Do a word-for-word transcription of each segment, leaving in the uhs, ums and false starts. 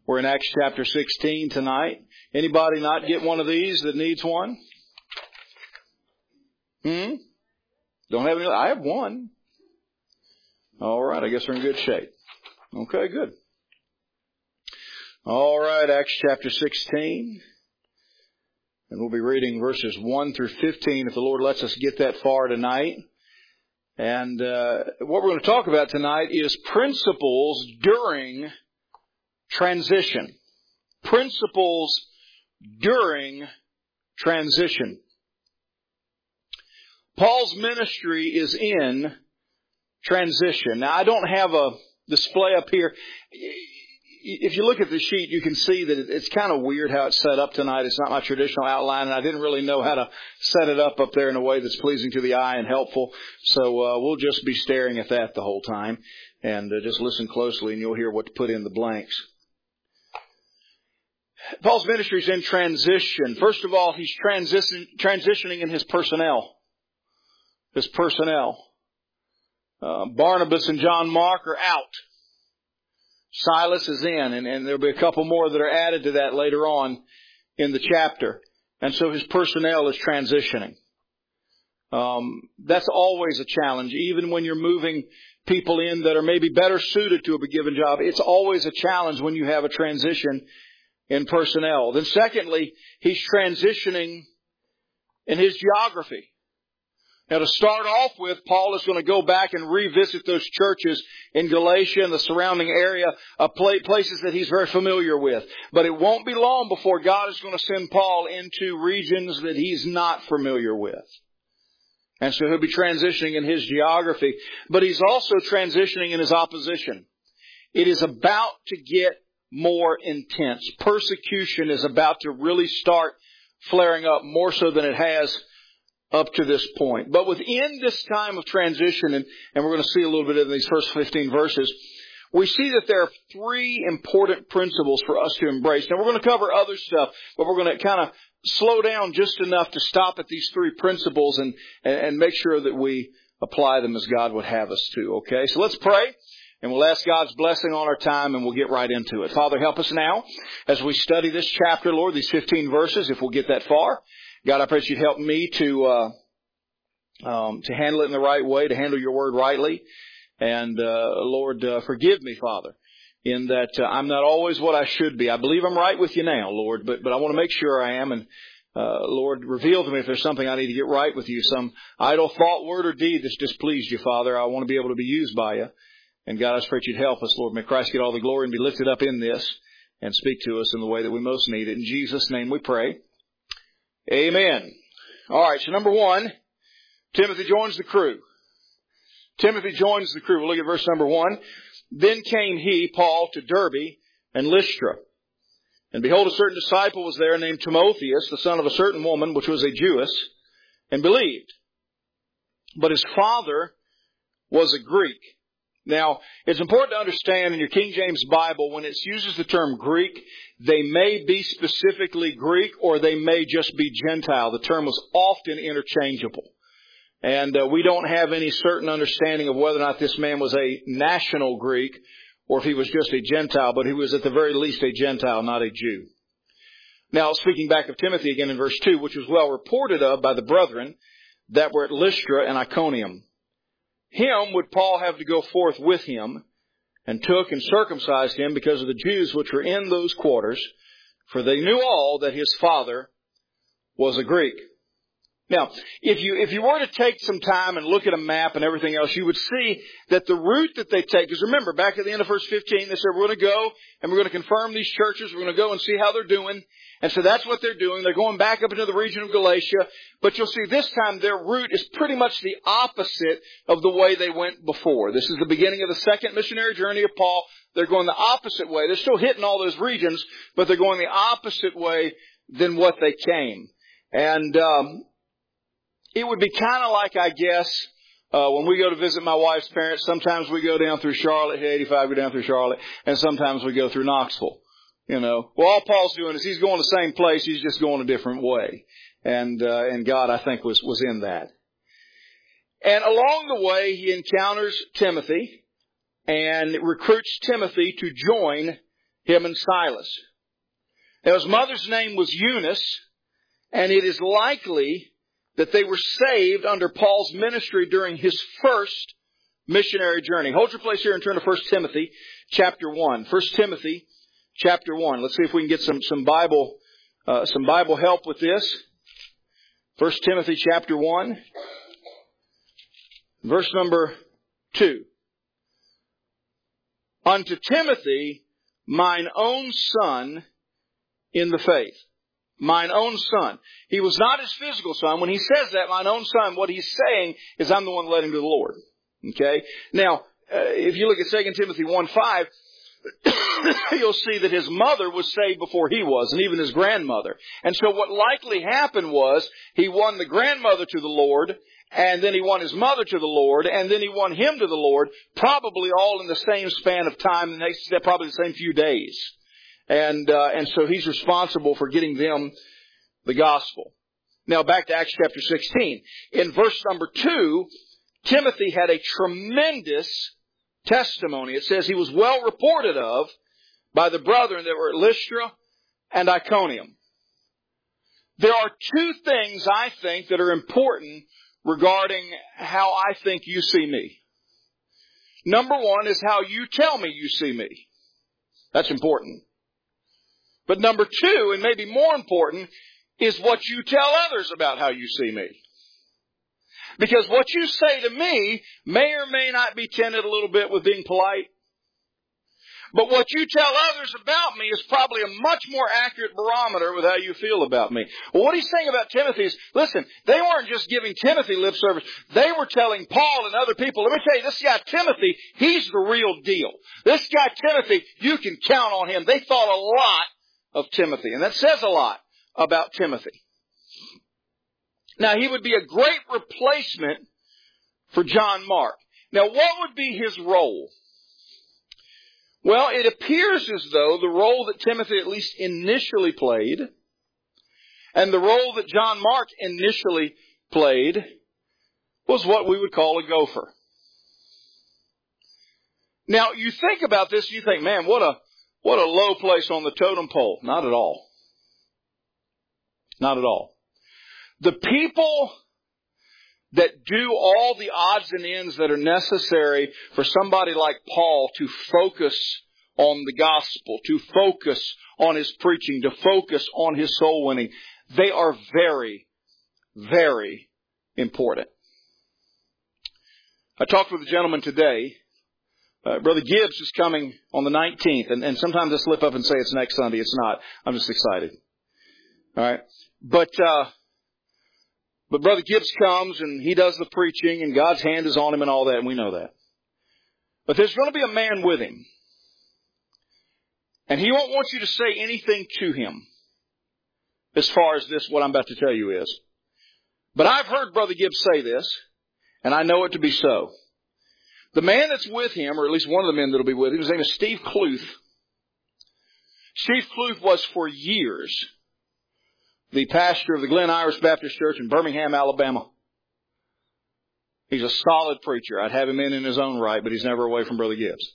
We're in Acts chapter sixteen tonight. Anybody not get one of these that needs one? Hmm? Don't have any? I have one. All right. I guess we're in good shape. Okay, good. All right. Acts chapter sixteen. And we'll be reading verses one through fifteen if the Lord lets us get that far tonight. And uh, what we're going to talk about tonight is principles during transition. Principles during transition. Paul's ministry is in transition. Now, I don't have a display up here. If you look at the sheet, you can see that it's kind of weird how it's set up tonight. It's not my traditional outline, and I didn't really know how to set it up up there in a way that's pleasing to the eye and helpful. So uh, we'll just be staring at that the whole time, and uh, just listen closely, and you'll hear what to put in the blanks. Paul's ministry is in transition. First of all, he's transition, transitioning in his personnel. His personnel. Uh, Barnabas and John Mark are out. Silas is in, and, and there'll be a couple more that are added to that later on in the chapter. And so his personnel is transitioning. Um, that's always a challenge, even when you're moving people in that are maybe better suited to a given job. It's always a challenge when you have a transition in personnel. Then secondly, he's transitioning in his geography. Now, to start off with, Paul is going to go back and revisit those churches in Galatia and the surrounding area, uh, places that he's very familiar with. But it won't be long before God is going to send Paul into regions that he's not familiar with. And so he'll be transitioning in his geography. But he's also transitioning in his opposition. It is about to get more intense. Persecution is about to really start flaring up more so than it has up to this point. But within this time of transition, and, and we're going to see a little bit of these first fifteen verses, we see that there are three important principles for us to embrace. Now, we're going to cover other stuff, but we're going to kind of slow down just enough to stop at these three principles and, and, and make sure that we apply them as God would have us to. Okay, so let's pray, and we'll ask God's blessing on our time, and we'll get right into it. Father, help us now as we study this chapter, Lord, these fifteen verses, if we'll get that far. God, I pray that you'd help me to uh, um, to handle it in the right way, to handle your word rightly. And, uh, Lord, uh, forgive me, Father, in that uh, I'm not always what I should be. I believe I'm right with you now, Lord, but, but I want to make sure I am. And, uh, Lord, reveal to me if there's something I need to get right with you, some idle thought, word, or deed that's displeased you, Father. I want to be able to be used by you. And, God, I just pray that you'd help us, Lord. May Christ get all the glory and be lifted up in this and speak to us in the way that we most need it. In Jesus' name we pray. Amen. All right, so number one, Timothy joins the crew. Timothy joins the crew. We'll look at verse number one. Then came he, Paul, to Derbe and Lystra. And behold, a certain disciple was there named Timotheus, the son of a certain woman, which was a Jewess, and believed. But his father was a Greek. Now, it's important to understand in your King James Bible, when it uses the term Greek, they may be specifically Greek or they may just be Gentile. The term was often interchangeable. And uh, we don't have any certain understanding of whether or not this man was a national Greek or if he was just a Gentile, but he was at the very least a Gentile, not a Jew. Now, speaking back of Timothy again in verse two, which was well reported of by the brethren that were at Lystra and Iconium. Him would Paul have to go forth with him, and took and circumcised him because of the Jews which were in those quarters, for they knew all that his father was a Greek. Now, if you if you were to take some time and look at a map and everything else, you would see that the route that they take, because remember, back at the end of verse fifteen, they said, we're going to go and we're going to confirm these churches. We're going to go and see how they're doing. And so that's what they're doing. They're going back up into the region of Galatia. But you'll see this time their route is pretty much the opposite of the way they went before. This is the beginning of the second missionary journey of Paul. They're going the opposite way. They're still hitting all those regions, but they're going the opposite way than what they came. And um, it would be kind of like, I guess, uh, when we go to visit my wife's parents, sometimes we go down through Charlotte, hit eighty-five, go down through Charlotte, and sometimes we go through Knoxville. You know, well, all Paul's doing is he's going the same place. He's just going a different way. And, uh, and God, I think, was, was in that. And along the way, he encounters Timothy and recruits Timothy to join Him and Silas. Now his mother's name was Eunice, and it is likely that they were saved under Paul's ministry during his first missionary journey. Hold your place here and turn to First Timothy chapter one. First Timothy chapter one. Let's see if we can get some, some Bible, uh, some Bible help with this. First Timothy chapter one, verse number two. Unto Timothy, mine own son in the faith. Mine own son. He was not his physical son. When he says that, mine own son, what he's saying is I'm the one that led him to the Lord. Okay? Now, uh, if you look at Second Timothy one five, you'll see that his mother was saved before he was, and even his grandmother. And so what likely happened was he won the grandmother to the Lord, and then he won his mother to the Lord, and then he won him to the Lord, probably all in the same span of time, and they probably the same few days. And, uh, and so he's responsible for getting them the gospel. Now back to Acts chapter sixteen. In verse number two, Timothy had a tremendous testimony. It says he was well reported of by the brethren that were at Lystra and Iconium. There are two things I think that are important regarding how I think you see me. Number one is how you tell me you see me. That's important. But number two, and maybe more important, is what you tell others about how you see me. Because what you say to me may or may not be tinted a little bit with being polite. But what you tell others about me is probably a much more accurate barometer with how you feel about me. Well, what he's saying about Timothy is, listen, they weren't just giving Timothy lip service. They were telling Paul and other people, let me tell you, this guy Timothy, he's the real deal. This guy Timothy, you can count on him. They thought a lot of Timothy. And that says a lot about Timothy. Now, he would be a great replacement for John Mark. Now, what would be his role? Well, it appears as though the role that Timothy at least initially played and the role that John Mark initially played was what we would call a gopher. Now, you think about this, you think, man, what a what a low place on the totem pole. Not at all. Not at all. The people that do all the odds and ends that are necessary for somebody like Paul to focus on the gospel, to focus on his preaching, to focus on his soul winning, they are very, very important. I talked with a gentleman today. Uh, Brother Gibbs is coming on the nineteenth, and, and sometimes I slip up and say it's next Sunday. It's not. I'm just excited. All right. But, uh, But Brother Gibbs comes and he does the preaching and God's hand is on him and all that, and we know that. But there's going to be a man with him. And he won't want you to say anything to him as far as this, what I'm about to tell you is. But I've heard Brother Gibbs say this, and I know it to be so. The man that's with him, or at least one of the men that'll be with him, his name is Steve Kluth. Steve Kluth was for years the pastor of the Glen Irish Baptist Church in Birmingham, Alabama. He's a solid preacher. I'd have him in in his own right, but he's never away from Brother Gibbs.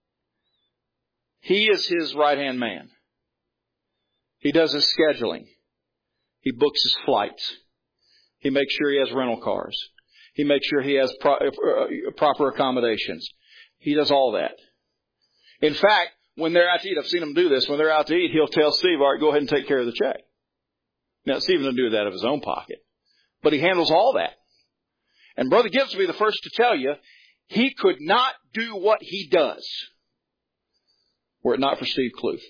He is his right-hand man. He does his scheduling. He books his flights. He makes sure he has rental cars. He makes sure he has pro- uh, proper accommodations. He does all that. In fact, when they're out to eat, I've seen him do this, when they're out to eat, he'll tell Steve, all right, go ahead and take care of the check. Now, Stephen doesn't do that out of his own pocket, but he handles all that. And Brother Gibbs will be the first to tell you, he could not do what he does were it not for Steve Kluth.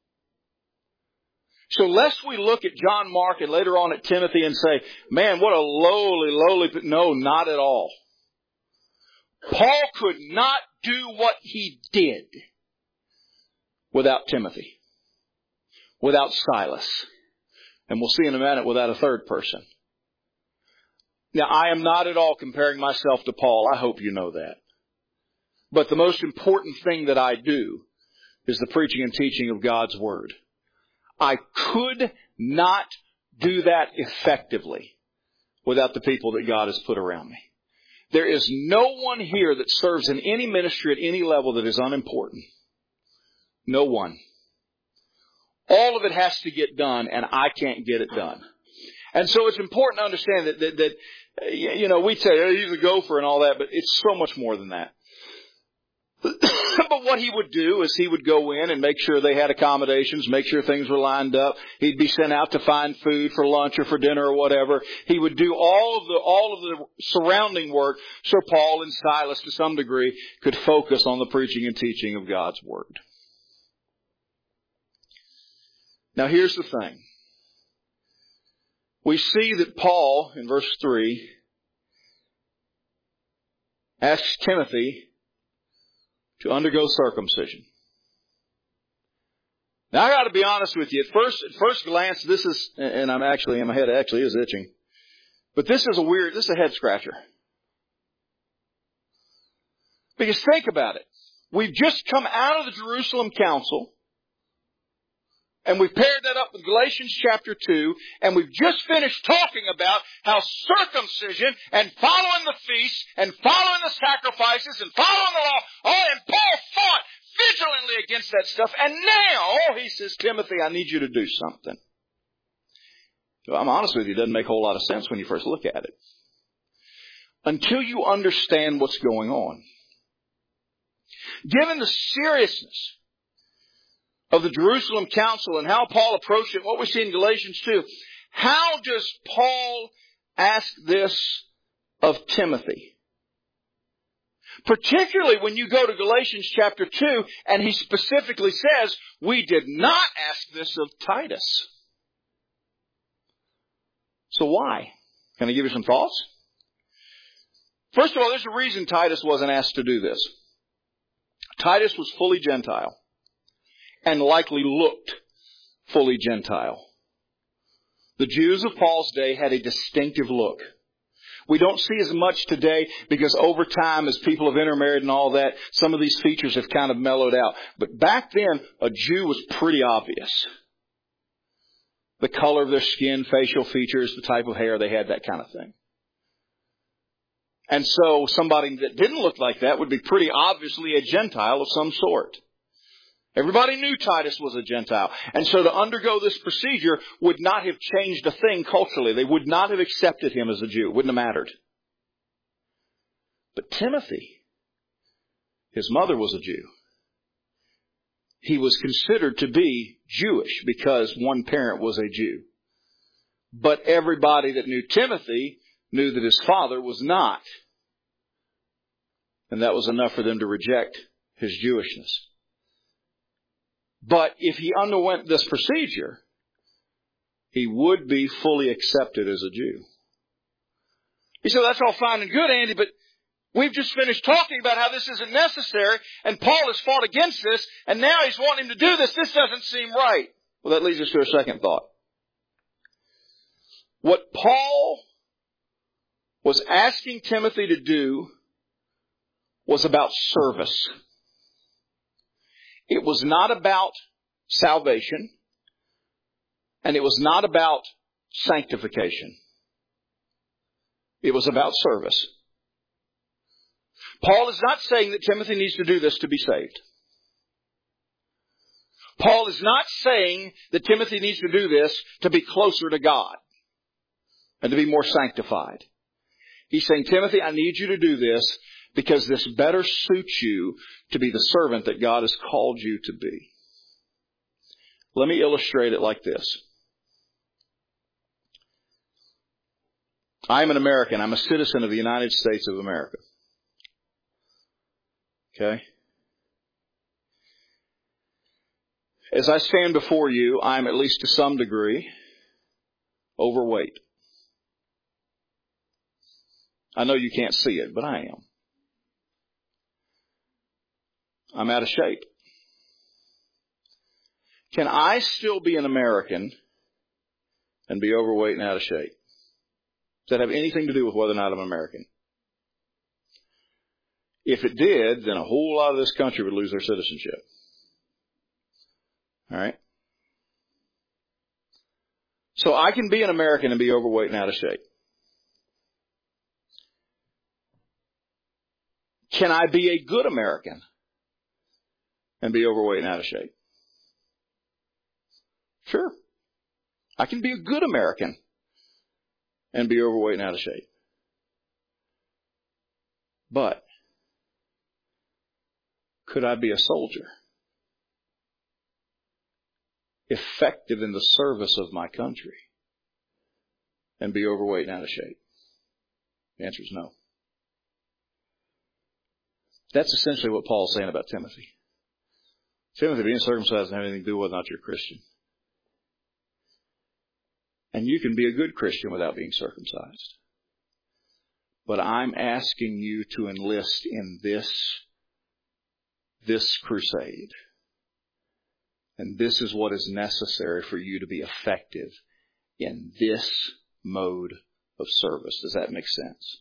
So lest we look at John Mark and later on at Timothy and say, man, what a lowly, lowly, no, not at all. Paul could not do what he did without Timothy, without Silas. And we'll see in a minute without a third person. Now, I am not at all comparing myself to Paul. I hope you know that. But the most important thing that I do is the preaching and teaching of God's Word. I could not do that effectively without the people that God has put around me. There is no one here that serves in any ministry at any level that is unimportant. No one. All of it has to get done, and I can't get it done. And so it's important to understand that, that, that you know, we say, oh, he's a gopher and all that, but it's so much more than that. But what he would do is he would go in and make sure they had accommodations, make sure things were lined up. He'd be sent out to find food for lunch or for dinner or whatever. He would do all of the all of the surrounding work so Paul and Silas, to some degree, could focus on the preaching and teaching of God's Word. Now here's the thing. We see that Paul, in verse three, asks Timothy to undergo circumcision. Now I got to be honest with you. At first, at first glance, this is, and I'm actually, my head actually is itching, but this is a weird, this is a head scratcher. Because think about it. We've just come out of the Jerusalem Council, and we've paired that up with Galatians chapter two, and we've just finished talking about how circumcision and following the feasts and following the sacrifices and following the law, oh, and Paul fought vigilantly against that stuff. And now he says, Timothy, I need you to do something. So I'm honest with you, it doesn't make a whole lot of sense when you first look at it. Until you understand what's going on. Given the seriousness of the Jerusalem Council and how Paul approached it, what we see in Galatians two, how does Paul ask this of Timothy? Particularly when you go to Galatians chapter two, and he specifically says, we did not ask this of Titus. So why? Can I give you some thoughts? First of all, there's a reason Titus wasn't asked to do this. Titus was fully Gentile, and likely looked fully Gentile. The Jews of Paul's day had a distinctive look. We don't see as much today because over time, as people have intermarried and all that, some of these features have kind of mellowed out. But back then, a Jew was pretty obvious. The color of their skin, facial features, the type of hair they had, that kind of thing. And so somebody that didn't look like that would be pretty obviously a Gentile of some sort. Everybody knew Titus was a Gentile. And so to undergo this procedure would not have changed a thing culturally. They would not have accepted him as a Jew. It wouldn't have mattered. But Timothy, his mother was a Jew. He was considered to be Jewish because one parent was a Jew. But everybody that knew Timothy knew that his father was not. And that was enough for them to reject his Jewishness. But if he underwent this procedure, he would be fully accepted as a Jew. You say, that's all fine and good, Andy, but we've just finished talking about how this isn't necessary, and Paul has fought against this, and now he's wanting him to do this. This doesn't seem right. Well, that leads us to a second thought. What Paul was asking Timothy to do was about service. It was not about salvation, and it was not about sanctification. It was about service. Paul is not saying that Timothy needs to do this to be saved. Paul is not saying that Timothy needs to do this to be closer to God and to be more sanctified. He's saying, Timothy, I need you to do this because this better suits you to be the servant that God has called you to be. Let me illustrate it like this. I'm an American. I'm a citizen of the United States of America. Okay? As I stand before you, I'm at least to some degree overweight. I know you can't see it, but I am. I'm out of shape. Can I still be an American and be overweight and out of shape? Does that have anything to do with whether or not I'm American? If it did, then a whole lot of this country would lose their citizenship. All right? So I can be an American and be overweight and out of shape. Can I be a good American and be overweight and out of shape? Sure. I can be a good American and be overweight and out of shape. But could I be a soldier, effective in the service of my country, and be overweight and out of shape? The answer is no. That's essentially what Paul's saying about Timothy. Timothy, being circumcised doesn't have anything to do with whether or not you're a Christian. And you can be a good Christian without being circumcised. But I'm asking you to enlist in this, this crusade. And this is what is necessary for you to be effective in this mode of service. Does that make sense?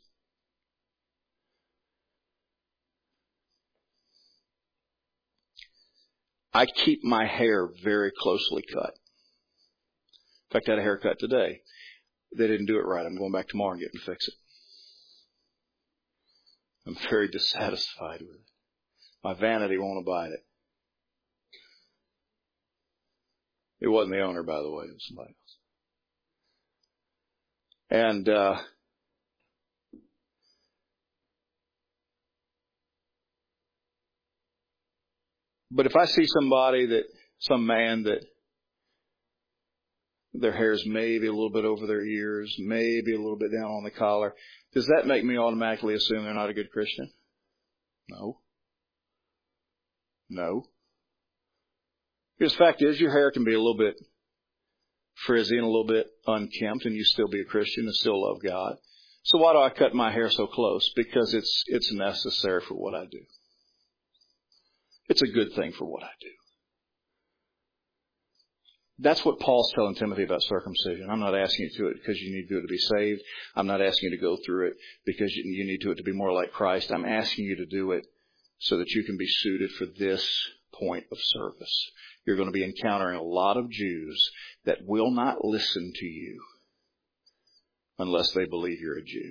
I keep my hair very closely cut. In fact, I had a haircut today. They didn't do it right. I'm going back tomorrow and getting to fix it. I'm very dissatisfied with it. My vanity won't abide it. It wasn't the owner, by the way. It was somebody else. And, uh, but if I see somebody that, some man that their hair's maybe a little bit over their ears, maybe a little bit down on the collar, does that make me automatically assume they're not a good Christian? No. No. Because the fact is, your hair can be a little bit frizzy and a little bit unkempt, and you still be a Christian and still love God. So why do I cut my hair so close? Because it's it's necessary for what I do. It's a good thing for what I do. That's what Paul's telling Timothy about circumcision. I'm not asking you to do it because you need to do it to be saved. I'm not asking you to go through it because you, you need to do it to be more like Christ. I'm asking you to do it so that you can be suited for this point of service. You're going to be encountering a lot of Jews that will not listen to you unless they believe you're a Jew.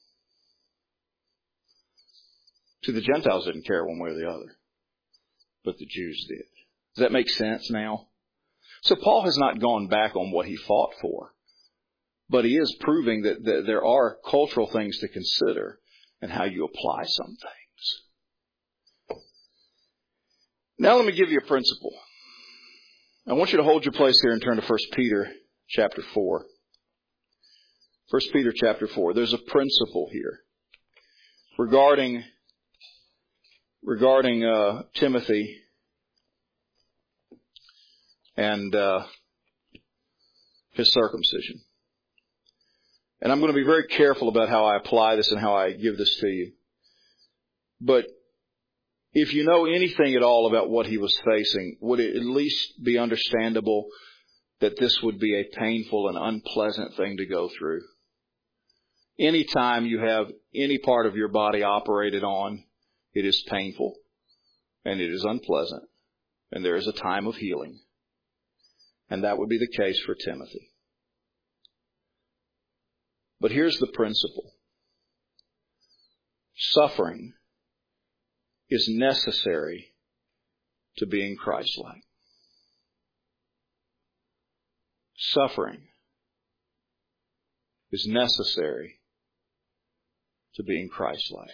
See, the Gentiles didn't care one way or the other, but the Jews did. Does that make sense now? So Paul has not gone back on what he fought for, but he is proving that, that there are cultural things to consider and how you apply some things. Now let me give you a principle. I want you to hold your place here and turn to First Peter chapter four. First Peter chapter four. There's a principle here regarding regarding uh, Timothy and uh, his circumcision. And I'm going to be very careful about how I apply this and how I give this to you. But if you know anything at all about what he was facing, would it at least be understandable that this would be a painful and unpleasant thing to go through? Anytime you have any part of your body operated on, it is painful and it is unpleasant, and there is a time of healing. And that would be the case for Timothy. But here's the principle. Suffering is necessary to being Christ-like. Suffering is necessary to being Christ-like.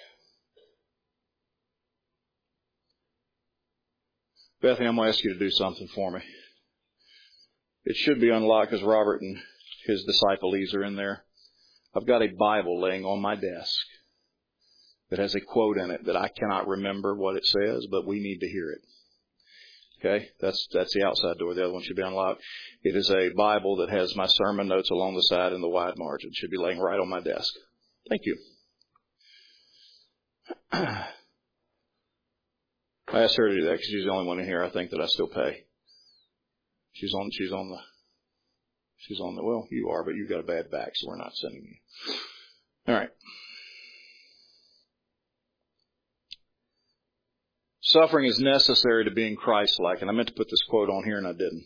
Bethany, I'm going to ask you to do something for me. It should be unlocked because Robert and his disciples are in there. I've got a Bible laying on my desk that has a quote in it that I cannot remember what it says, but we need to hear it. Okay? That's that's the outside door. The other one should be unlocked. It is a Bible that has my sermon notes along the side and the wide margin. It should be laying right on my desk. Thank you. I asked her to do that because she's the only one in here I think that I still pay. She's on, she's on the, she's on the, well, you are, but you've got a bad back, so we're not sending you. All right. Suffering is necessary to being Christ-like, and I meant to put this quote on here and I didn't.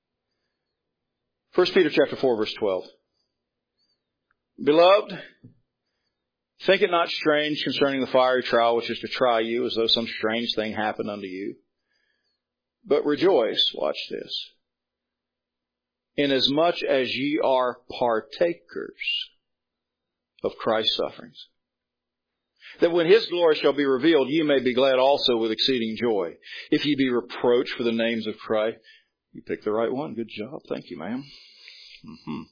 First Peter chapter four, verse twelve. Beloved, think it not strange concerning the fiery trial which is to try you, as though some strange thing happened unto you. But rejoice, watch this, inasmuch as ye are partakers of Christ's sufferings, that when his glory shall be revealed, ye may be glad also with exceeding joy. If ye be reproached for the names of Christ, you picked the right one. Good job. Thank you, ma'am. Mm-hmm.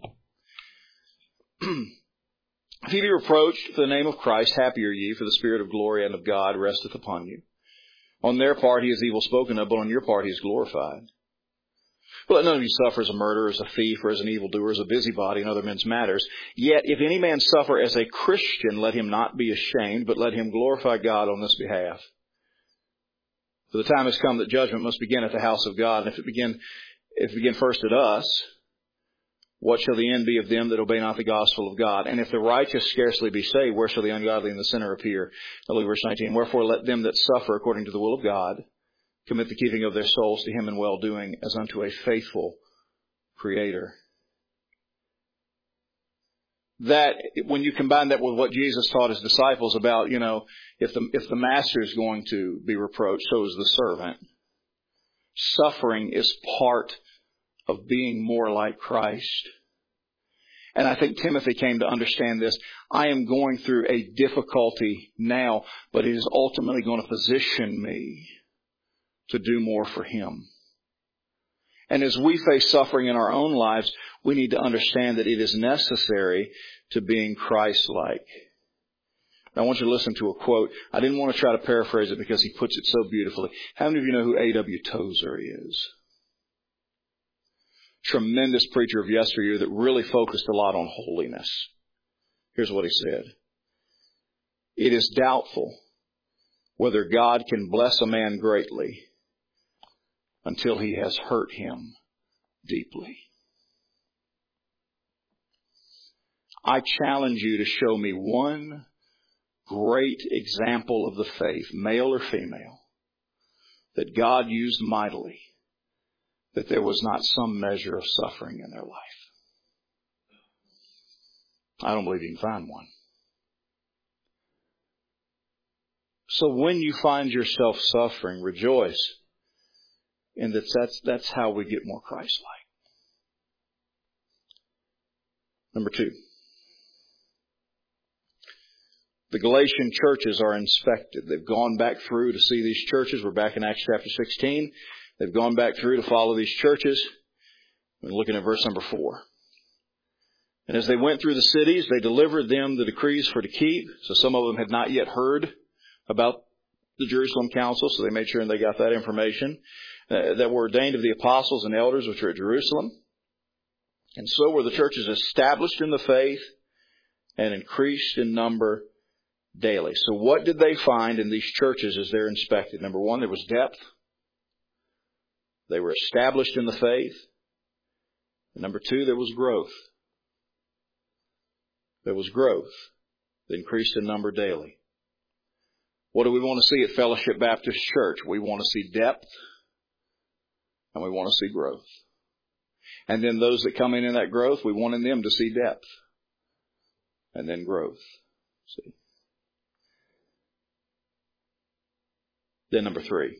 If ye be reproached for the name of Christ, happy are ye, for the Spirit of glory and of God resteth upon you. On their part he is evil spoken of, but on your part he is glorified. But let none of you suffer as a murderer, as a thief, or as an evildoer, as a busybody in other men's matters. Yet if any man suffer as a Christian, let him not be ashamed, but let him glorify God on this behalf. For the time has come that judgment must begin at the house of God. And if it begin, if it begin first at us, what shall the end be of them that obey not the gospel of God? And if the righteous scarcely be saved, where shall the ungodly and the sinner appear? Now look at verse nineteen. Wherefore let them that suffer according to the will of God commit the keeping of their souls to him in well-doing, as unto a faithful Creator. That, when you combine that with what Jesus taught his disciples about, you know, if the, if the master is going to be reproached, so is the servant. Suffering is part of being more like Christ. And I think Timothy came to understand this. I am going through a difficulty now, but it is ultimately going to position me to do more for him. And as we face suffering in our own lives, we need to understand that it is necessary to being Christ-like. Now, I want you to listen to a quote. I didn't want to try to paraphrase it because he puts it so beautifully. How many of you know who A W Tozer is? Tremendous preacher of yesteryear that really focused a lot on holiness. Here's what he said. It is doubtful whether God can bless a man greatly until he has hurt him deeply. I challenge you to show me one great example of the faith, male or female, that God used mightily, that there was not some measure of suffering in their life. I don't believe you can find one. So when you find yourself suffering, rejoice in that that's, that's how we get more Christ-like. Number two. The Galatian churches are inspected. They've gone back through to see these churches. We're back in Acts chapter sixteen. They've gone back through to follow these churches. We're looking at verse number four. And as they went through the cities, they delivered them the decrees for to keep. So some of them had not yet heard about the Jerusalem council, so they made sure and they got that information, uh, that were ordained of the apostles and elders which were at Jerusalem. And so were the churches established in the faith and increased in number daily. So what did they find in these churches as they're inspected? Number one, there was depth. They were established in the faith. And number two, there was growth. There was growth. They increased in number daily. What do we want to see at Fellowship Baptist Church? We want to see depth and we want to see growth. And then those that come in in that growth, we want in them to see depth and then growth. See? Then number three.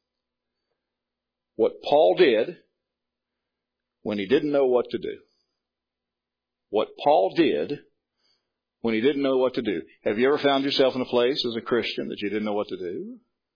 What Paul did when he didn't know what to do. What Paul did when he didn't know what to do. Have you ever found yourself in a place as a Christian that you didn't know what to do?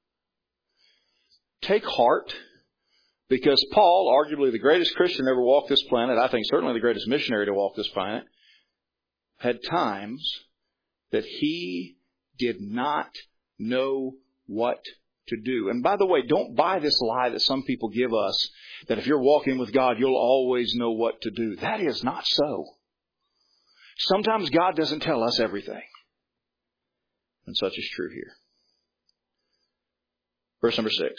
Take heart, because Paul, arguably the greatest Christian ever walked this planet, I think certainly the greatest missionary to walk this planet, had times that he did not know what to do. And by the way, don't buy this lie that some people give us, that if you're walking with God, you'll always know what to do. That is not so. Sometimes God doesn't tell us everything. And such is true here. Verse number six.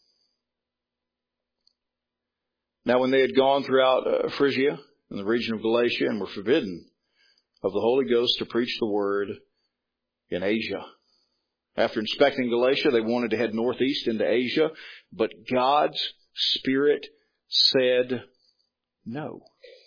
Now when they had gone throughout uh, Phrygia and the region of Galatia and were forbidden of the Holy Ghost to preach the word in Asia. After inspecting Galatia, they wanted to head northeast into Asia, but God's Spirit said no.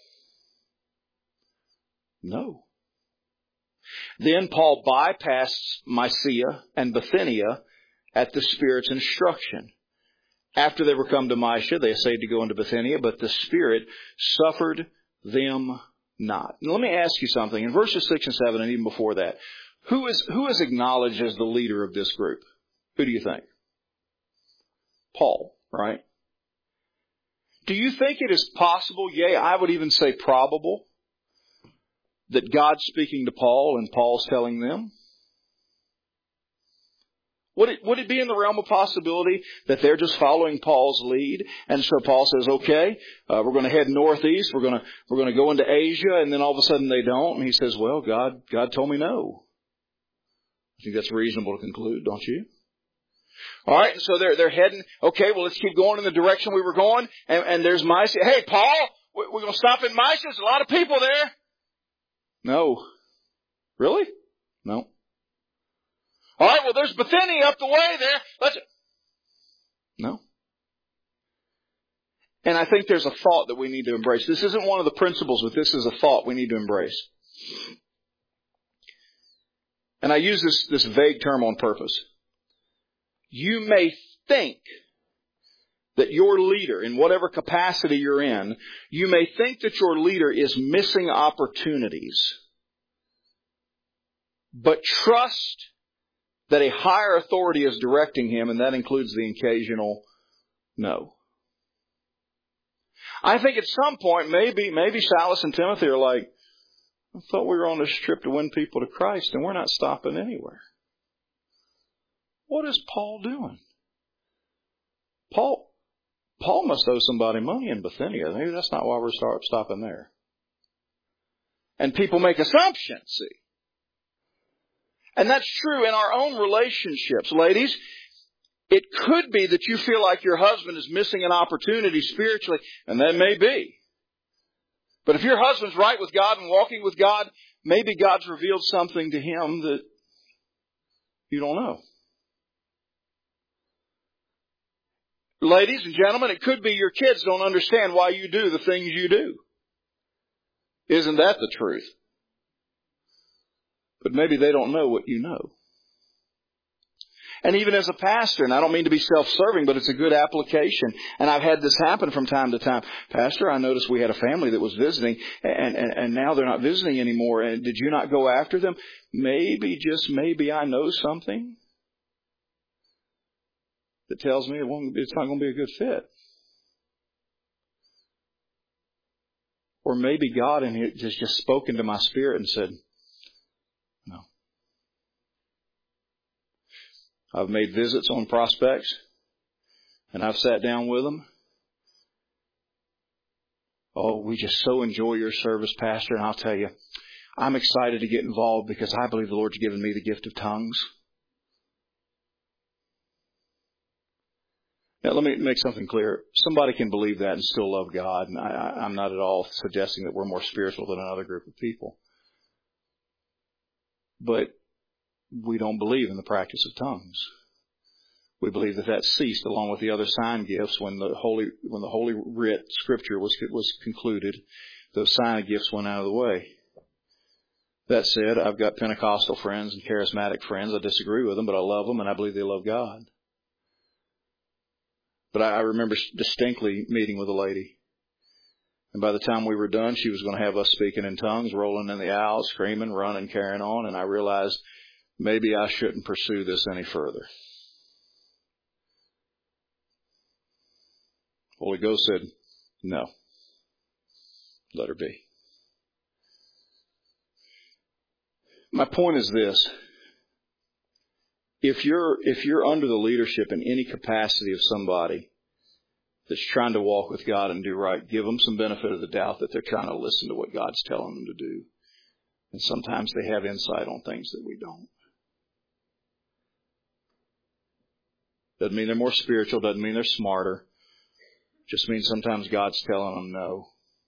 No. Then Paul bypassed Mysia and Bithynia at the Spirit's instruction. After they were come to Mysia, they essayed to go into Bithynia, but the Spirit suffered them not. Now, let me ask you something. In verses six and seven, and even before that, who is who is acknowledged as the leader of this group? Who do you think? Paul, right? Do you think it is possible, yea, I would even say probable, that God's speaking to Paul and Paul's telling them? Would it, would it be in the realm of possibility that they're just following Paul's lead? And so Paul says, okay, uh, we're going to head northeast. We're going to, we're going to go into Asia. And then all of a sudden they don't. And he says, well, God, God told me no. I think that's reasonable to conclude, don't you? All right. So they're, they're heading. Okay. Well, let's keep going in the direction we were going. And, and there's Mysia. Hey, Paul, we're going to stop in Mysia. There's a lot of people there. No. Really? No. All right, well, there's Bithynia up the way there. Let's... No. And I think there's a thought that we need to embrace. This isn't one of the principles, but this is a thought we need to embrace. And I use this, this vague term on purpose. You may think that your leader, in whatever capacity you're in, you may think that your leader is missing opportunities. But trust that a higher authority is directing him, and that includes the occasional no. I think at some point, maybe, maybe Silas and Timothy are like, I thought we were on this trip to win people to Christ, and we're not stopping anywhere. What is Paul doing? Paul, Paul must owe somebody money in Bithynia. Maybe that's not why we're start, stopping there. And people make assumptions, see. And that's true in our own relationships. Ladies, it could be that you feel like your husband is missing an opportunity spiritually, and that may be. But if your husband's right with God and walking with God, maybe God's revealed something to him that you don't know. Ladies and gentlemen, it could be your kids don't understand why you do the things you do. Isn't that the truth? But maybe they don't know what you know. And even as a pastor, and I don't mean to be self-serving, but it's a good application. And I've had this happen from time to time. Pastor, I noticed we had a family that was visiting, and, and, and now they're not visiting anymore. And did you not go after them? Maybe, just maybe, I know something that tells me it won't, it's not going to be a good fit. Or maybe God has just spoken to my spirit and said, no. I've made visits on prospects, and I've sat down with them. Oh, we just so enjoy your service, Pastor, and I'll tell you, I'm excited to get involved because I believe the Lord's given me the gift of tongues. Now, let me make something clear. Somebody can believe that and still love God, and I, I'm not at all suggesting that we're more spiritual than another group of people. But we don't believe in the practice of tongues. We believe that that ceased along with the other sign gifts when the holy when the holy writ scripture was was concluded. Those sign gifts went out of the way. That said, I've got Pentecostal friends and charismatic friends. I disagree with them, but I love them and I believe they love God. But I, I remember distinctly meeting with a lady. And by the time we were done, she was going to have us speaking in tongues, rolling in the aisle, screaming, running, carrying on. And I realized maybe I shouldn't pursue this any further. Holy Ghost said, no, let her be. My point is this. If you're, if you're under the leadership in any capacity of somebody that's trying to walk with God and do right, give them some benefit of the doubt that they're trying to listen to what God's telling them to do. And sometimes they have insight on things that we don't. Doesn't mean they're more spiritual, doesn't mean they're smarter. Just means sometimes God's telling them no.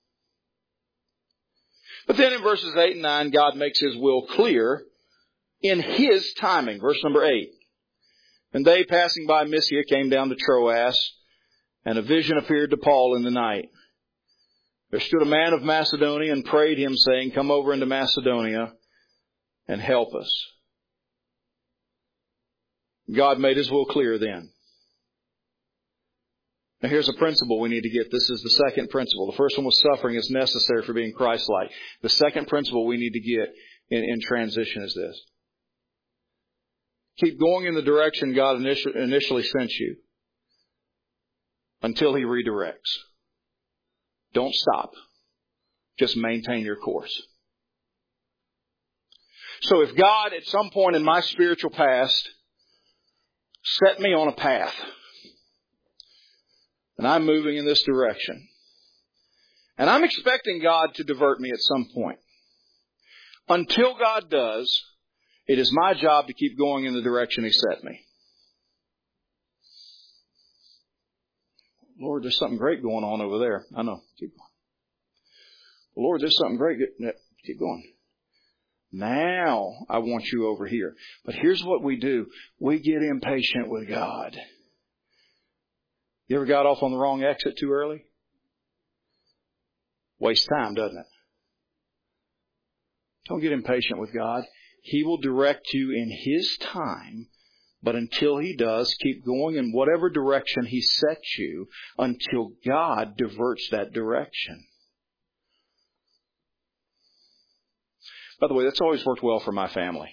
But then in verses eight and nine, God makes His will clear in His timing. Verse number eight. And they, passing by Mysia, came down to Troas, and a vision appeared to Paul in the night. There stood a man of Macedonia and prayed him, saying, come over into Macedonia and help us. God made His will clear then. Now here's a principle we need to get. This is the second principle. The first one was suffering is necessary for being Christ-like. The second principle we need to get in, in transition is this. Keep going in the direction God initially, initially sent you until He redirects. Don't stop. Just maintain your course. So if God at some point in my spiritual past set me on a path and I'm moving in this direction and I'm expecting God to divert me at some point, until God does, it is my job to keep going in the direction He set me. Lord, there's something great going on over there. I know. Keep going. Lord, there's something great. Keep going. Now I want you over here. But here's what we do. We get impatient with God. You ever got off on the wrong exit too early? Waste time, doesn't it? Don't get impatient with God. He will direct you in His time. But until He does, keep going in whatever direction He sets you until God diverts that direction. By the way, that's always worked well for my family.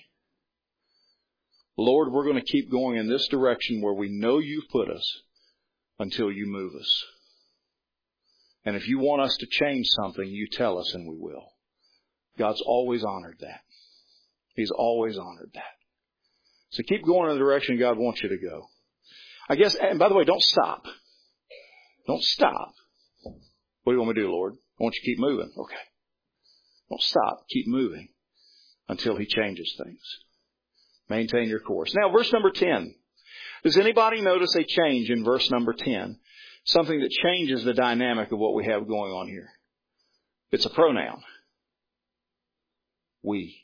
Lord, we're going to keep going in this direction where we know You've put us until You move us. And if You want us to change something, You tell us and we will. God's always honored that. He's always honored that. So keep going in the direction God wants you to go. I guess, and by the way, don't stop. Don't stop. What do you want me to do, Lord? I want you to keep moving. Okay. Don't stop. Keep moving until He changes things. Maintain your course. Now, verse number ten. Does anybody notice a change in verse number ten? Something that changes the dynamic of what we have going on here. It's a pronoun. We.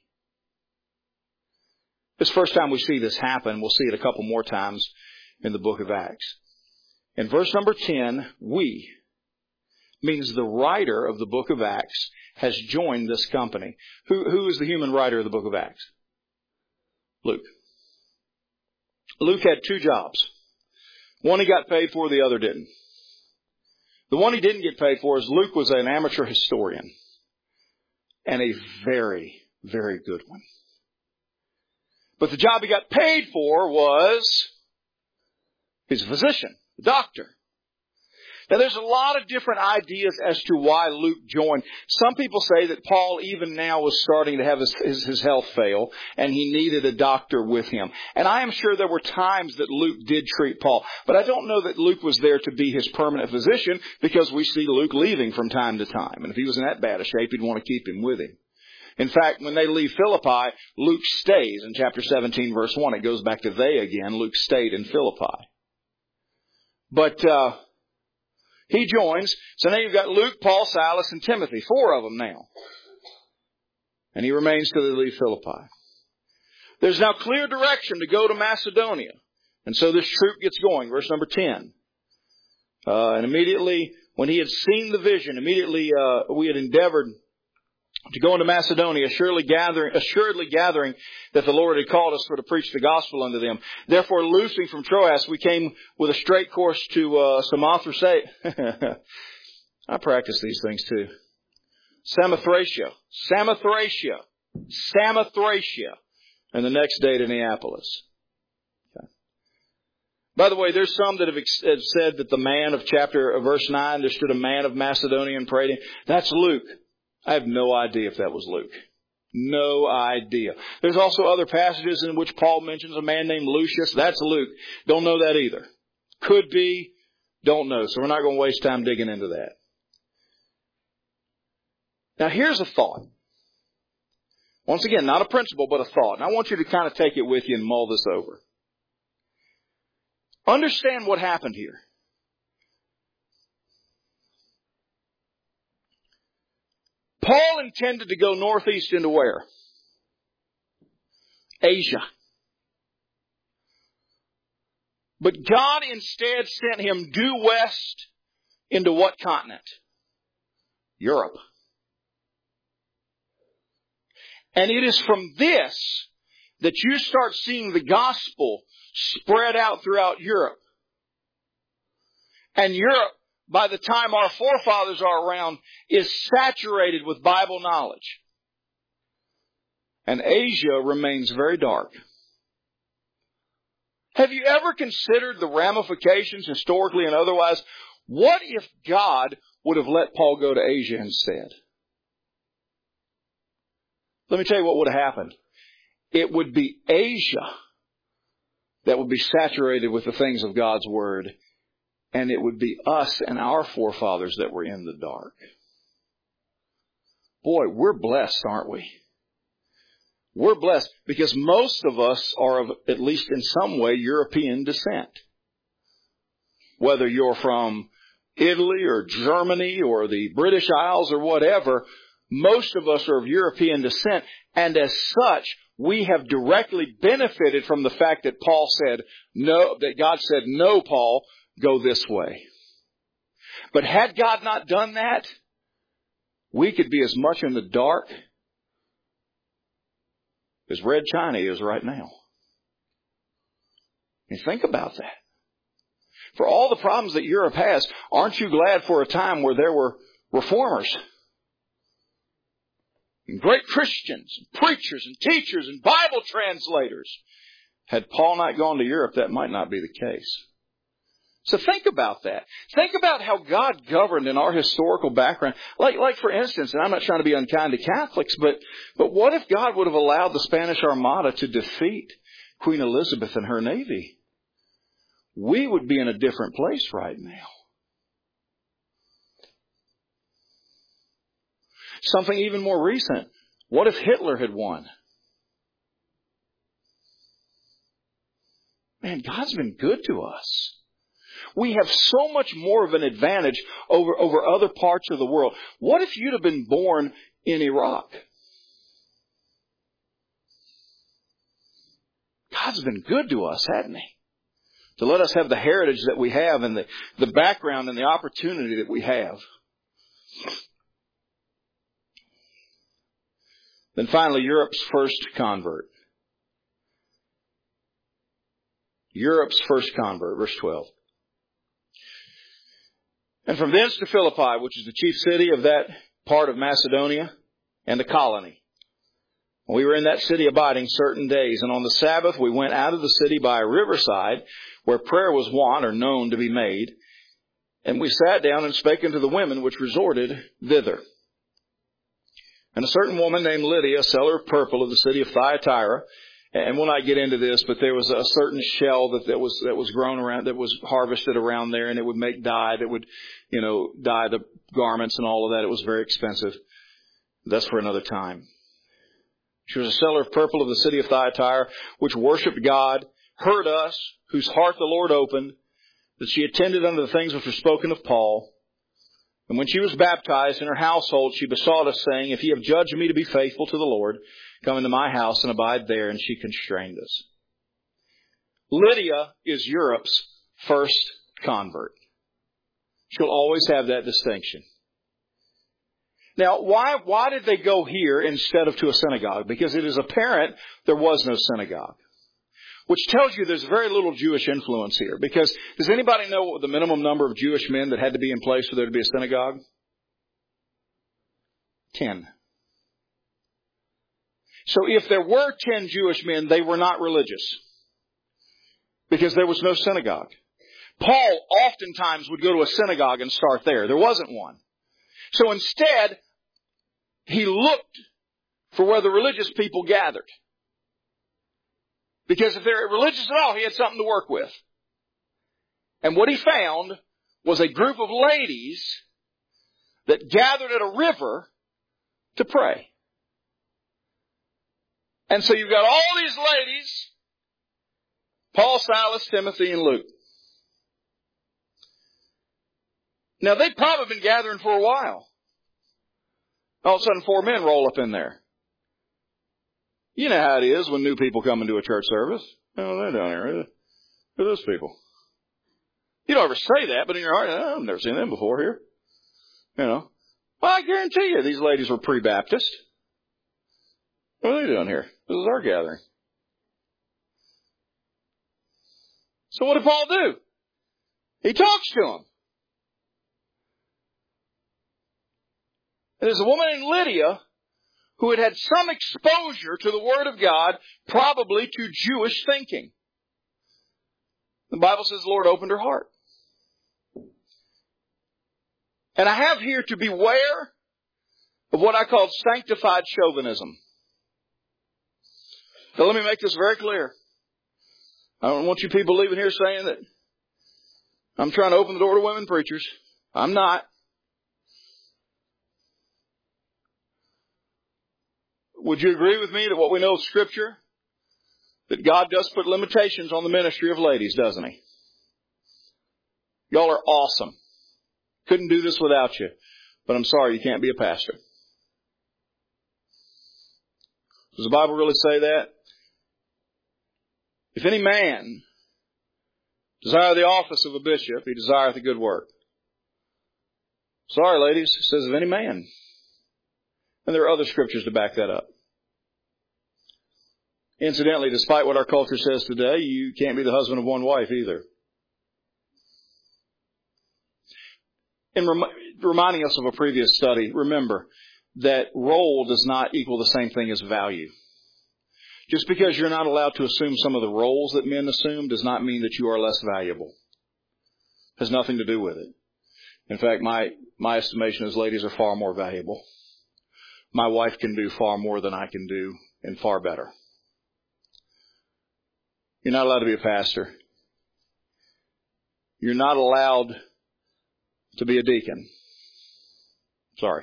This first time we see this happen, we'll see it a couple more times in the book of Acts. In verse number ten, we means the writer of the book of Acts has joined this company. Who, who is the human writer of the book of Acts? Luke. Luke had two jobs. One he got paid for, the other didn't. The one he didn't get paid for is Luke was an amateur historian. And a very, very good one. But the job he got paid for was he's a physician, a doctor. Now there's a lot of different ideas as to why Luke joined. Some people say that Paul even now was starting to have his, his, his health fail and he needed a doctor with him. And I am sure there were times that Luke did treat Paul. But I don't know that Luke was there to be his permanent physician because we see Luke leaving from time to time. And if he was in that bad a shape, he'd want to keep him with him. In fact, when they leave Philippi, Luke stays. In chapter seventeen, verse one, it goes back to they again. Luke stayed in Philippi. But uh he joins. So now you've got Luke, Paul, Silas, and Timothy. Four of them now. And he remains till they leave Philippi. There's now clear direction to go to Macedonia. And so this troop gets going. Verse number ten. Uh, and immediately, when he had seen the vision, immediately uh, we had endeavored to go into Macedonia, surely gathering, assuredly gathering that the Lord had called us for to preach the gospel unto them. Therefore, loosing from Troas, we came with a straight course to uh, Samothrace. I practice these things too. Samothracia, Samothracia, Samothracia, and the next day to Neapolis. Okay. By the way, there's some that have, ex- have said that the man of chapter of verse nine, there stood a man of Macedonia and prayed him. That's Luke. I have no idea if that was Luke. No idea. There's also other passages in which Paul mentions a man named Lucius. That's Luke. Don't know that either. Could be. Don't know. So we're not going to waste time digging into that. Now here's a thought. Once again, not a principle, but a thought. And I want you to kind of take it with you and mull this over. Understand what happened here. Paul intended to go northeast into where? Asia. But God instead sent him due west into what continent? Europe. And it is from this that you start seeing the gospel spread out throughout Europe. And Europe, by the time our forefathers are around, is saturated with Bible knowledge. And Asia remains very dark. Have you ever considered the ramifications, historically and otherwise? What if God would have let Paul go to Asia instead? Let me tell you what would have happened. It would be Asia that would be saturated with the things of God's Word. And it would be us and our forefathers that were in the dark. Boy, we're blessed, aren't we? We're blessed because most of us are of, at least in some way, European descent. Whether you're from Italy or Germany or the British Isles or whatever, most of us are of European descent. And as such, we have directly benefited from the fact that Paul said, no, that God said, no, Paul, go this way. But had God not done that, we could be as much in the dark as Red China is right now. And think about that. For all the problems that Europe has, aren't you glad for a time where there were reformers and great Christians and preachers and teachers and Bible translators? Had Paul not gone to Europe, that might not be the case. So think about that. Think about how God governed in our historical background. Like, like for instance, and I'm not trying to be unkind to Catholics, but, but what if God would have allowed the Spanish Armada to defeat Queen Elizabeth and her navy? We would be in a different place right now. Something even more recent. What if Hitler had won? Man, God's been good to us. We have so much more of an advantage over, over other parts of the world. What if you'd have been born in Iraq? God's been good to us, hasn't He? To let us have the heritage that we have and the, the background and the opportunity that we have. Then finally, Europe's first convert. Europe's first convert, verse twelve. And from thence to Philippi, which is the chief city of that part of Macedonia and the colony. We were in that city abiding certain days, and on the Sabbath we went out of the city by a riverside, where prayer was wont or known to be made. And we sat down and spake unto the women which resorted thither. And a certain woman named Lydia, a seller of purple of the city of Thyatira, and we'll not get into this, but there was a certain shell that, that was that was grown around, that was harvested around there, and it would make dye that would, you know, dye the garments and all of that. It was very expensive. That's for another time. She was a seller of purple of the city of Thyatira, which worshipped God, heard us, whose heart the Lord opened, that she attended unto the things which were spoken of Paul. And when she was baptized in her household, she besought us, saying, if ye have judged me to be faithful to the Lord, come into my house and abide there. And she constrained us. Lydia is Europe's first convert. She'll always have that distinction. Now, why, why did they go here instead of to a synagogue? Because it is apparent there was no synagogue. Which tells you there's very little Jewish influence here. Because does anybody know what the minimum number of Jewish men that had to be in place for there to be a synagogue? Ten. So if there were ten Jewish men, they were not religious. Because there was no synagogue. Paul oftentimes would go to a synagogue and start there. There wasn't one. So instead, he looked for where the religious people gathered. Because if they're religious at all, he had something to work with. And what he found was a group of ladies that gathered at a river to pray. And so you've got all these ladies, Paul, Silas, Timothy, and Luke. Now, they'd probably been gathering for a while. All of a sudden, four men roll up in there. You know how it is when new people come into a church service. Oh, they're down here. Who are those people? You don't ever say that, but in your heart, oh, I've never seen them before here. You know. Well, I guarantee you these ladies were pre-Baptist. What are they doing here? This is our gathering. So what did Paul do? He talks to them. And there's a woman named Lydia who had had some exposure to the Word of God, probably to Jewish thinking. The Bible says the Lord opened her heart. And I have here to beware of what I call sanctified chauvinism. Now let me make this very clear. I don't want you people leaving here saying that I'm trying to open the door to women preachers. I'm not. Would you agree with me that what we know of Scripture, that God does put limitations on the ministry of ladies, doesn't He? Y'all are awesome. Couldn't do this without you. But I'm sorry, you can't be a pastor. Does the Bible really say that? If any man desire the office of a bishop, he desireth a good work. Sorry, ladies, it says of any man. And there are other scriptures to back that up. Incidentally, despite what our culture says today, you can't be the husband of one wife either. In rem- reminding us of a previous study, remember that role does not equal the same thing as value. Just because you're not allowed to assume some of the roles that men assume does not mean that you are less valuable. It has nothing to do with it. In fact, my, my estimation is ladies are far more valuable. My wife can do far more than I can do and far better. You're not allowed to be a pastor. You're not allowed to be a deacon. Sorry.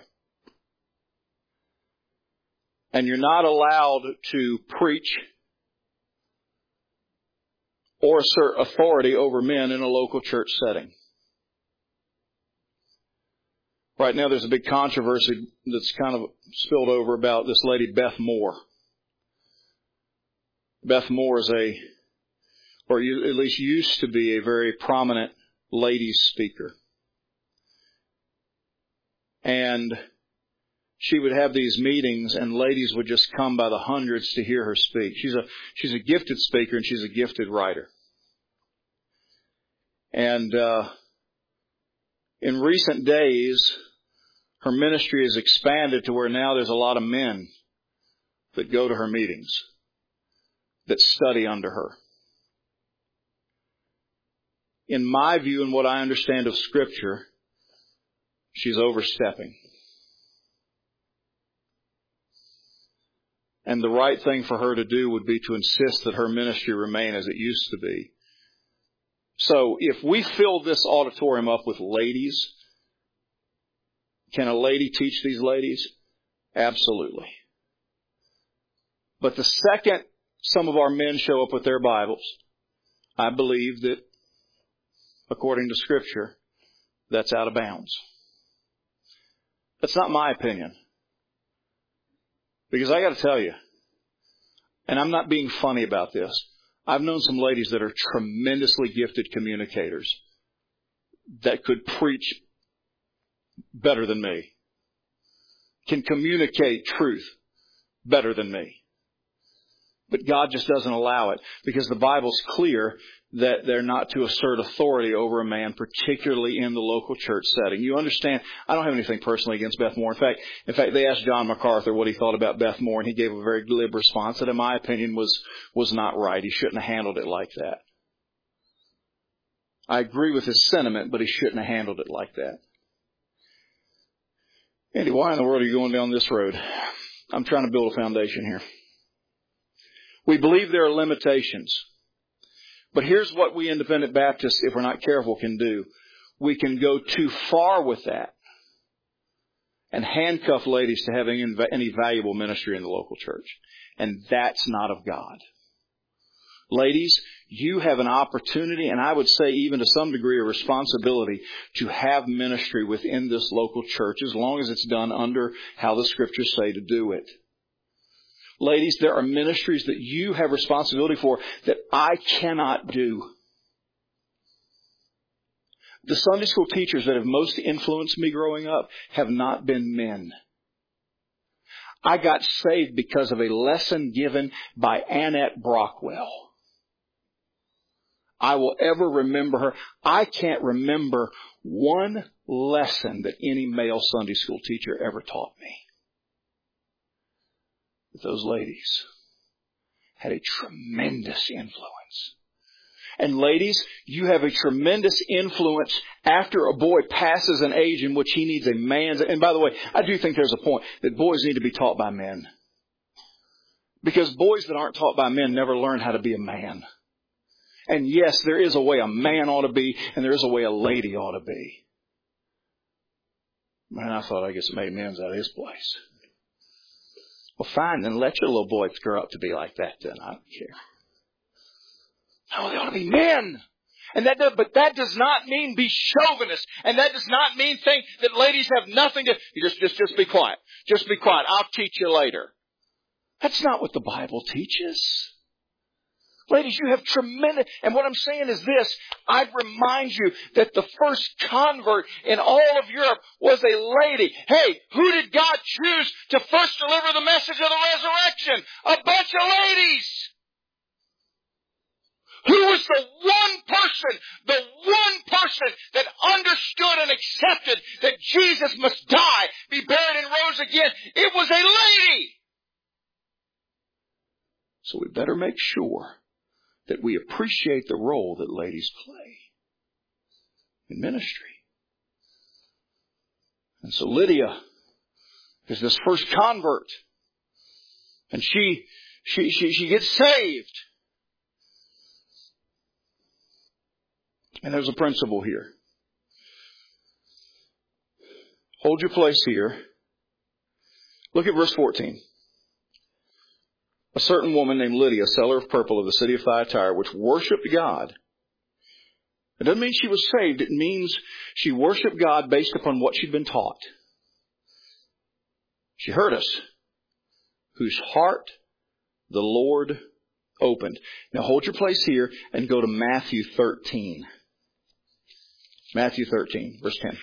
And you're not allowed to preach or assert authority over men in a local church setting. Right now there's a big controversy that's kind of spilled over about this lady Beth Moore. Beth Moore is a, or at least used to be, a very prominent ladies speaker. And she would have these meetings and ladies would just come by the hundreds to hear her speak. She's a, she's a gifted speaker and she's a gifted writer. And, uh, in recent days, her ministry has expanded to where now there's a lot of men that go to her meetings, that study under her. In my view and what I understand of Scripture, she's overstepping. And the right thing for her to do would be to insist that her ministry remain as it used to be. So if we fill this auditorium up with ladies, can a lady teach these ladies? Absolutely. But the second some of our men show up with their Bibles, I believe that, according to Scripture, that's out of bounds. That's not my opinion. Because I got to tell you, and I'm not being funny about this, I've known some ladies that are tremendously gifted communicators that could preach better than me, can communicate truth better than me. But God just doesn't allow it because the Bible's clear that they're not to assert authority over a man, particularly in the local church setting. You understand? I don't have anything personally against Beth Moore. In fact, in fact, they asked John MacArthur what he thought about Beth Moore, and he gave a very glib response that, in my opinion, was was not right. He shouldn't have handled it like that. I agree with his sentiment, but he shouldn't have handled it like that. Andy, why in the world are you going down this road? I'm trying to build a foundation here. We believe there are limitations. But here's what we independent Baptists, if we're not careful, can do. We can go too far with that and handcuff ladies to having any valuable ministry in the local church. And that's not of God. Ladies, you have an opportunity, and I would say even to some degree a responsibility, to have ministry within this local church as long as it's done under how the Scriptures say to do it. Ladies, there are ministries that you have responsibility for that I cannot do. The Sunday school teachers that have most influenced me growing up have not been men. I got saved because of a lesson given by Annette Brockwell. I will ever remember her. I can't remember one lesson that any male Sunday school teacher ever taught me. But those ladies had a tremendous influence. And ladies, you have a tremendous influence after a boy passes an age in which he needs a man's... And by the way, I do think there's a point that boys need to be taught by men. Because boys that aren't taught by men never learn how to be a man. And yes, there is a way a man ought to be, and there is a way a lady ought to be. Man, I thought I get some amens out of his place. Well, fine, then let your little boys grow up to be like that then. I don't care. No, they ought to be men. And that, does, but that does not mean be chauvinist. And that does not mean think that ladies have nothing to... Just, just, just be quiet. Just be quiet. I'll teach you later. That's not what the Bible teaches. Ladies, you have tremendous... And what I'm saying is this. I'd remind you that the first convert in all of Europe was a lady. Hey, who did God choose to first deliver the message of the resurrection? A bunch of ladies. Who was the one person, the one person that understood and accepted that Jesus must die, be buried and rose again? It was a lady. So we better make sure that we appreciate the role that ladies play in ministry. And so Lydia is this first convert. And she, she, she, she gets saved. And there's a principle here. Hold your place here. Look at verse fourteen. A certain woman named Lydia, seller of purple of the city of Thyatira, which worshipped God. It doesn't mean she was saved. It means she worshipped God based upon what she'd been taught. She heard us. Whose heart the Lord opened. Now hold your place here and go to Matthew thirteen. Matthew thirteen, verse ten.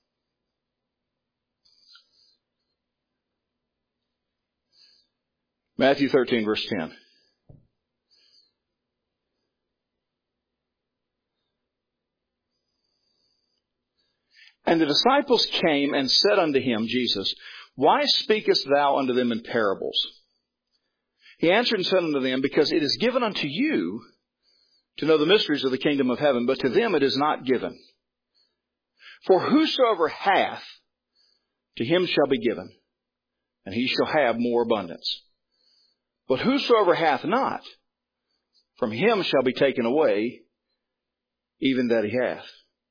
Matthew thirteen, verse ten. And the disciples came and said unto him, Jesus, why speakest thou unto them in parables? He answered and said unto them, because it is given unto you to know the mysteries of the kingdom of heaven, but to them it is not given. For whosoever hath, to him shall be given, and he shall have more abundance. But whosoever hath not, from him shall be taken away, even that he hath.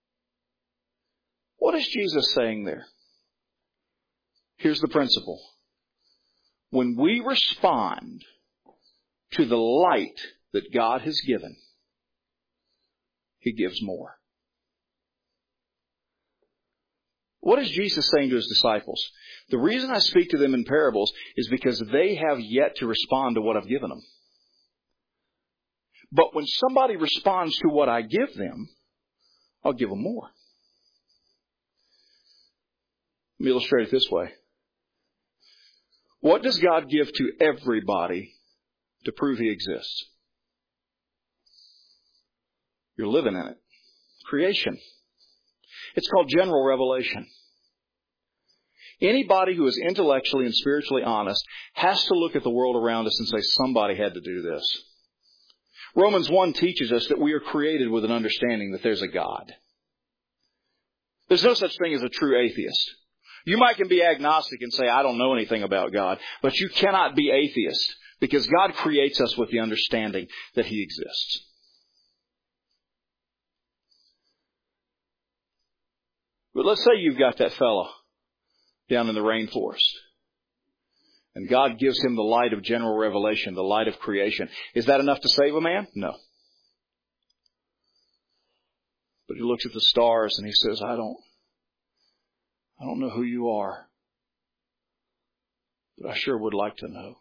What is Jesus saying there? Here's the principle. When we respond to the light that God has given, He gives more. What is Jesus saying to His disciples? The reason I speak to them in parables is because they have yet to respond to what I've given them. But when somebody responds to what I give them, I'll give them more. Let me illustrate it this way. What does God give to everybody to prove He exists? You're living in it. Creation. It's called general revelation. Anybody who is intellectually and spiritually honest has to look at the world around us and say, somebody had to do this. Romans one teaches us that we are created with an understanding that there's a God. There's no such thing as a true atheist. You might can be agnostic and say, I don't know anything about God, but you cannot be atheist because God creates us with the understanding that He exists. But let's say you've got that fellow down in the rainforest, and God gives him the light of general revelation, the light of creation. Is that enough to save a man? No. But he looks at the stars and he says, I don't, I don't know who you are, but I sure would like to know.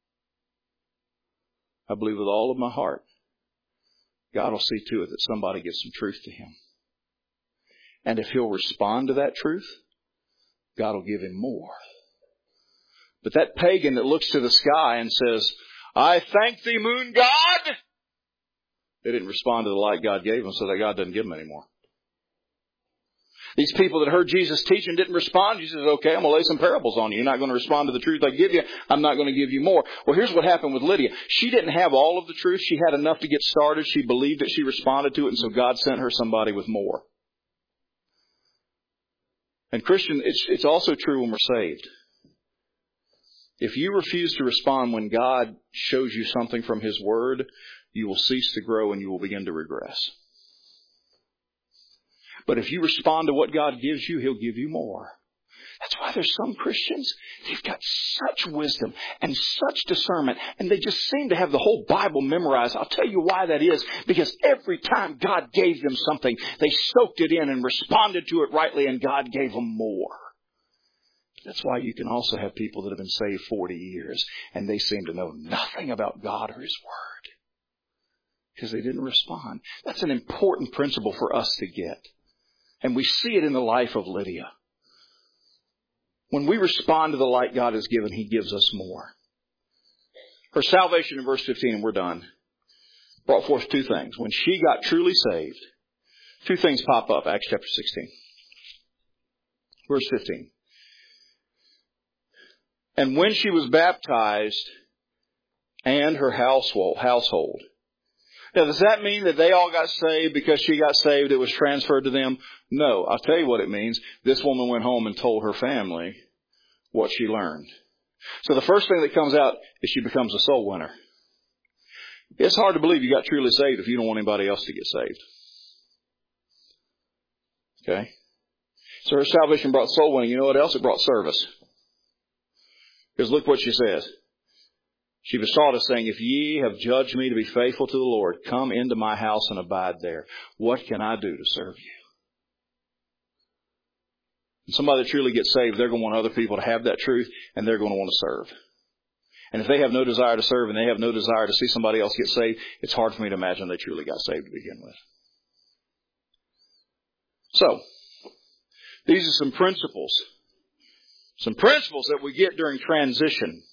I believe with all of my heart, God will see to it that somebody gets some truth to him. And if he'll respond to that truth, God will give him more. But that pagan that looks to the sky and says, I thank thee, moon God, They didn't respond to the light God gave them, so that God doesn't give them anymore. These people that heard Jesus teach and didn't respond, Jesus says, okay, I'm going to lay some parables on you. You're not going to respond to the truth I give you. I'm not going to give you more. Well, here's what happened with Lydia. She didn't have all of the truth. She had enough to get started. She believed it. She responded to it. And so God sent her somebody with more. And Christian, it's, it's also true when we're saved. If you refuse to respond when God shows you something from His Word, you will cease to grow and you will begin to regress. But if you respond to what God gives you, He'll give you more. That's why there's some Christians, they've got such wisdom and such discernment, and they just seem to have the whole Bible memorized. I'll tell you why that is. Because every time God gave them something, they soaked it in and responded to it rightly, and God gave them more. That's why you can also have people that have been saved forty years, and they seem to know nothing about God or His Word. Because they didn't respond. That's an important principle for us to get. And we see it in the life of Lydia. When we respond to the light God has given, He gives us more. Her salvation in verse fifteen, and we're done, brought forth two things. When she got truly saved, two things pop up. Acts chapter sixteen. Verse fifteen. And when she was baptized and her household, household. Now, does that mean that they all got saved because she got saved, it was transferred to them? No. I'll tell you what it means. This woman went home and told her family what she learned. So the first thing that comes out is she becomes a soul winner. It's hard to believe you got truly saved if you don't want anybody else to get saved. Okay? So her salvation brought soul winning. You know what else? It brought service. Because look what she says. She besought us, saying, if ye have judged me to be faithful to the Lord, come into my house and abide there. What can I do to serve you? And somebody that truly gets saved, they're going to want other people to have that truth, and they're going to want to serve. And if they have no desire to serve and they have no desire to see somebody else get saved, it's hard for me to imagine they truly got saved to begin with. So, these are some principles. Some principles that we get during transition.